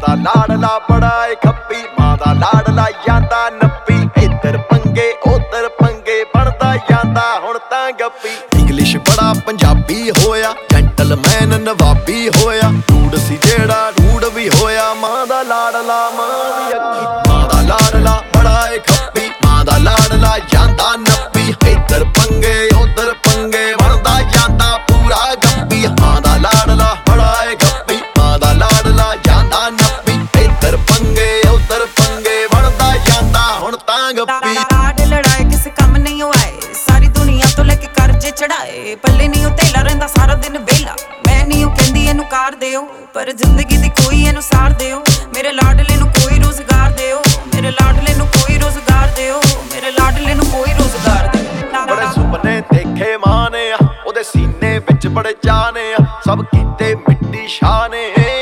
दा लाडला बड़ा ए खप्पी, मां दा लाडला जांदा नप्पी। इधर पंगे उधर पंगे बनदा जांदा हुण तां गप्पी। इंग्लिश बड़ा पंजाबी होया, जेंटलमैन नवाबी होया। रूड सी जेड़ा रूड भी होया, मां दा लाडला मां दी अक्खी। मां दा लाडला बड़ा ए खप्पी, मां दा लाडला जांदा नप्पी। इधर पंगे उधर पंगे बनदा जांदा पूरा गप्पी। मां दा लाडला बड़ा ए खप्पी, मां दा लाडला जांदा नप्पी। इधर पंगे उधर पंगे बनदा जांदा हुण तां गप्पी। लाड लड़ाए किसे कम नहीं आए, सारी दुनिया तो लेके करजे चढ़ाए। पल्ले नहीं तेला रहिंदा सारा दिन वेला, मैं नहीं कहंदी इनू कार दिओ, पर जिंदगी दी कोई इनू सार दिओ। मेरे लाडले नू कोई रोजगार दिओ, मेरे लाडले नू कोई रोजगार दिओ, मेरे लाडले नू कोई रोजगार दिओ। बड़े सुपने देखे मां ने, ओदे सीने विच बड़े चाऽ ने। सब कीते मिट्टी शाह ने,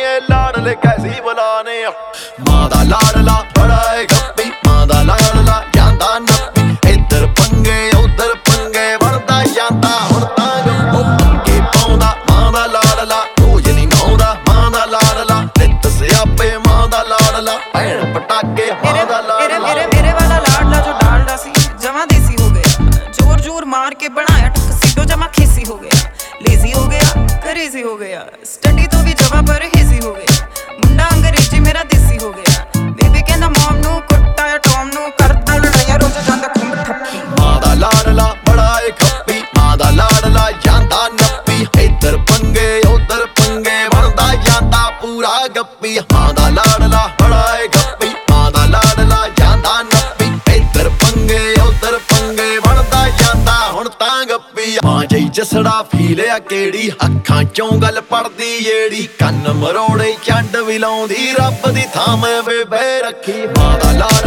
लाडले कैसी बुलाने। मां दा लाडला बड़ा ए खप्पी, मां दा लाडला जांदा नप्पी। इधर पंगे उधर पंगे बनदा जांदा हुण तां गप्पी। पंगे पाउंदा मां दा लाडला, रोज नहीं नौंदा मां दा लाडला। नित सियापे मां दा लाडला, भैण पटाके मां दा लाडला। मेरे वाला लाडला जो डालडा सी जमा देसी हो गया, जोर जोर मार के बनाया टक्सीडो जमा खेसी हो गया। लेजी हो गया करेजी हो गया, स्टडी तो भी जमा परहेजी हो गया। मुंडा अंग्रेजी मेरा देसी हो गया, बेबी कहंदा मॉम नू कुट्टा या टॉम नू करदा लड़ाइया रोज जांदा खुंब ठप्पी। मां दा लाडला बड़ा ए खप्पी, मां दा लाडला जांदा नप्पी। इधर पंगे उधर पंगे बनदा जांदा पूरा गप्पी। मां दा लाडला बड़ा ए खप्पी, मां दा लाडला जांदा नप्पी। इधर पंगे उधर पंगे बनदा जांदा हुण तां गप्पी। मां जई जसड़ा फीलिया केड़ी, अखां चों गल पड़दी जेड़ी। कंन मरोड़े चंड भी लाउंदी, रब दी थां मैं वे बह रखी। मां दा लाडला